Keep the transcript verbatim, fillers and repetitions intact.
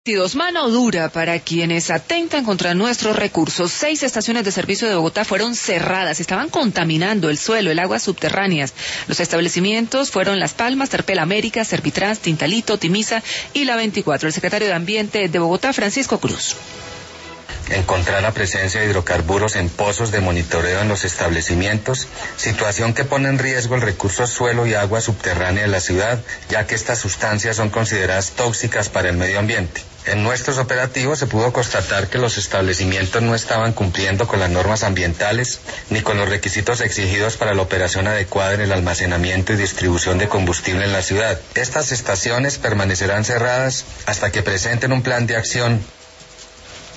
Mano dura para quienes atentan contra nuestros recursos. Seis estaciones de servicio de Bogotá fueron cerradas, estaban contaminando el suelo, el agua subterráneas. Los establecimientos fueron Las Palmas, Terpel América, Servitrans, Tintalito, Timisa y La veinticuatro. El secretario de Ambiente de Bogotá, Francisco Cruz. Encontrar la presencia de hidrocarburos en pozos de monitoreo en los establecimientos, situación que pone en riesgo el recurso suelo y agua subterránea de la ciudad, ya que estas sustancias son consideradas tóxicas para el medio ambiente. En nuestros operativos se pudo constatar que los establecimientos no estaban cumpliendo con las normas ambientales ni con los requisitos exigidos para la operación adecuada en el almacenamiento y distribución de combustible en la ciudad. Estas estaciones permanecerán cerradas hasta que presenten un plan de acción